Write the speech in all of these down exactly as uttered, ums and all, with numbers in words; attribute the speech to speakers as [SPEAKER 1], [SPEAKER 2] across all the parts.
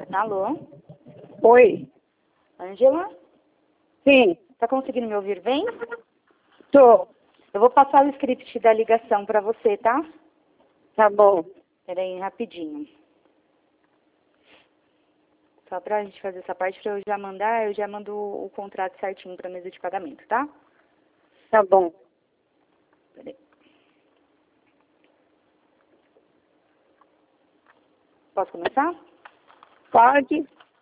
[SPEAKER 1] Alô?
[SPEAKER 2] Oi.
[SPEAKER 1] Ângela?
[SPEAKER 2] Sim,
[SPEAKER 1] Tá conseguindo me ouvir bem?
[SPEAKER 2] tô.
[SPEAKER 1] Eu vou passar o script da ligação pra você, tá?
[SPEAKER 2] Tá bom.
[SPEAKER 1] Pera aí, rapidinho. Só pra gente fazer essa parte, pra eu já mandar, eu já mando o contrato certinho pra mesa de pagamento, tá?
[SPEAKER 2] Tá bom.
[SPEAKER 1] Pera aí. Posso começar?
[SPEAKER 2] Pode?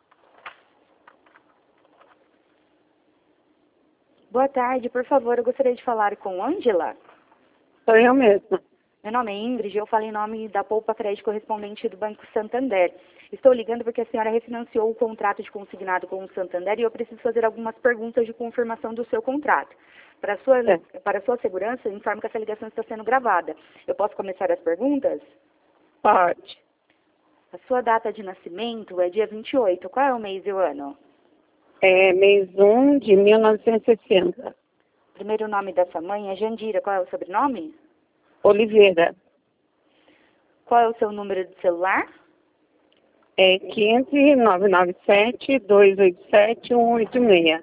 [SPEAKER 1] Boa tarde, por favor, eu gostaria de falar com Ângela.
[SPEAKER 2] Sou eu mesma.
[SPEAKER 1] Meu nome é Ingrid, eu falo em nome da Poupa Crédito correspondente do Banco Santander. Estou ligando porque a senhora refinanciou o contrato de consignado com o Santander e eu preciso fazer algumas perguntas de confirmação do seu contrato. Para sua,
[SPEAKER 2] É.
[SPEAKER 1] para sua segurança, informo que essa ligação está sendo gravada. Eu posso começar as perguntas?
[SPEAKER 2] Pode.
[SPEAKER 1] A sua data de nascimento é dia vinte e oito. Qual é o mês e o ano?
[SPEAKER 2] É mês um de mil novecentos e sessenta.
[SPEAKER 1] Primeiro nome da sua mãe é Jandira. Qual é o sobrenome?
[SPEAKER 2] Oliveira.
[SPEAKER 1] Qual é o seu número de celular?
[SPEAKER 2] É quinze, nove nove sete, dois oito sete, um oito seis.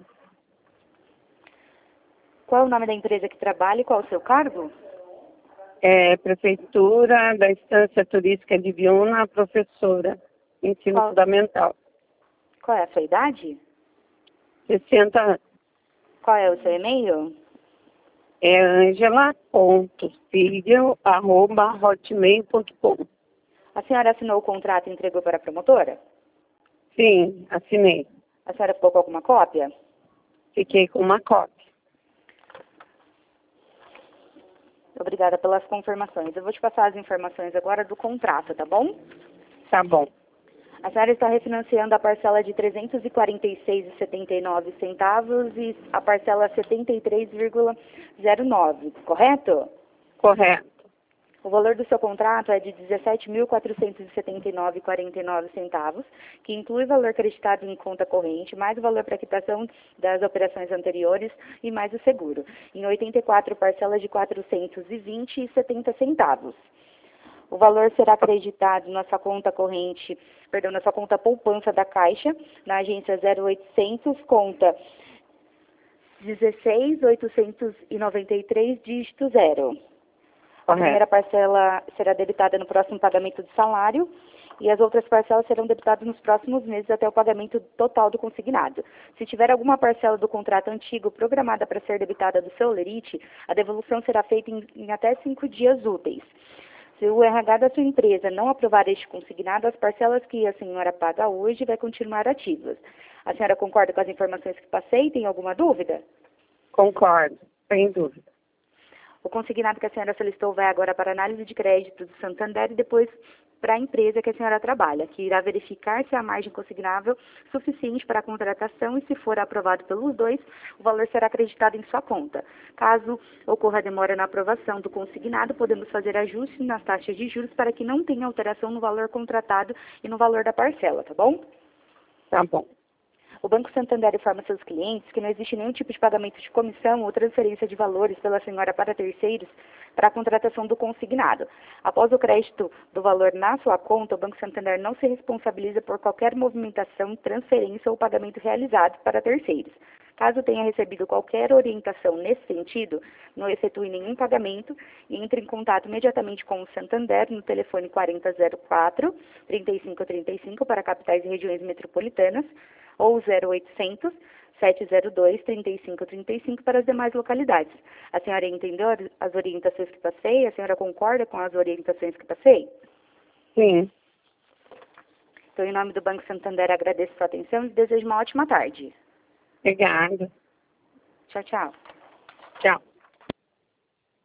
[SPEAKER 1] Qual é o nome da empresa que trabalha e qual é o seu cargo?
[SPEAKER 2] É Prefeitura da Estância Turística de Biúna, professora. Ensino
[SPEAKER 1] Qual,
[SPEAKER 2] fundamental.
[SPEAKER 1] qual é a sua idade?
[SPEAKER 2] sessenta anos.
[SPEAKER 1] Qual é o seu e-mail?
[SPEAKER 2] É angela.filho, arroba, hotmail ponto com.
[SPEAKER 1] A senhora assinou o contrato e entregou para a promotora?
[SPEAKER 2] Sim, assinei.
[SPEAKER 1] A senhora ficou com alguma cópia?
[SPEAKER 2] Fiquei com uma cópia.
[SPEAKER 1] Obrigada pelas confirmações. Eu vou te passar as informações agora do contrato, tá bom?
[SPEAKER 2] Tá bom.
[SPEAKER 1] A senhora está refinanciando a parcela de trezentos e quarenta e seis vírgula setenta e nove centavos e a parcela setenta e três vírgula zero nove, correto?
[SPEAKER 2] Correto.
[SPEAKER 1] O valor do seu contrato é de dezessete mil quatrocentos e setenta e nove vírgula quarenta e nove centavos, que inclui o valor acreditado em conta corrente, mais o valor para quitação das operações anteriores e mais o seguro, em oitenta e quatro parcelas de quatrocentos e vinte vírgula setenta centavos. O valor será acreditado na sua conta corrente, perdão, na sua conta poupança da Caixa, na agência zero oitocentos, conta dezesseis mil oitocentos e noventa e três, dígito zero. A primeira parcela será debitada no próximo pagamento do salário e as outras parcelas serão debitadas nos próximos meses até o pagamento total do consignado. Se tiver alguma parcela do contrato antigo programada para ser debitada do seu lerite, a devolução será feita em, em até cinco dias úteis. Se o R H da sua empresa não aprovar este consignado, as parcelas que a senhora paga hoje vai continuar ativas. A senhora concorda com as informações que passei? Tem alguma dúvida?
[SPEAKER 2] Concordo, sem dúvida.
[SPEAKER 1] O consignado que a senhora solicitou vai agora para análise de crédito do Santander e depois para a empresa que a senhora trabalha, que irá verificar se há margem consignável suficiente para a contratação e, se for aprovado pelos dois, o valor será acreditado em sua conta. Caso ocorra demora na aprovação do consignado, podemos fazer ajustes nas taxas de juros para que não tenha alteração no valor contratado e no valor da parcela, tá bom?
[SPEAKER 2] Tá bom.
[SPEAKER 1] O Banco Santander informa seus clientes que não existe nenhum tipo de pagamento de comissão ou transferência de valores pela senhora para terceiros para a contratação do consignado. Após o crédito do valor na sua conta, o Banco Santander não se responsabiliza por qualquer movimentação, transferência ou pagamento realizado para terceiros. Caso tenha recebido qualquer orientação nesse sentido, não efetue nenhum pagamento e entre em contato imediatamente com o Santander no telefone quarenta zero quatro, trinta e cinco trinta e cinco para capitais e regiões metropolitanas ou zero oitocentos, sete zero dois, trinta e cinco trinta e cinco para as demais localidades. A senhora entendeu as orientações que passei? A senhora concorda com as orientações que passei?
[SPEAKER 2] Sim.
[SPEAKER 1] Então, em nome do Banco Santander, agradeço a sua atenção e desejo uma ótima tarde.
[SPEAKER 2] Obrigada.
[SPEAKER 1] Tchau, tchau.
[SPEAKER 2] Tchau.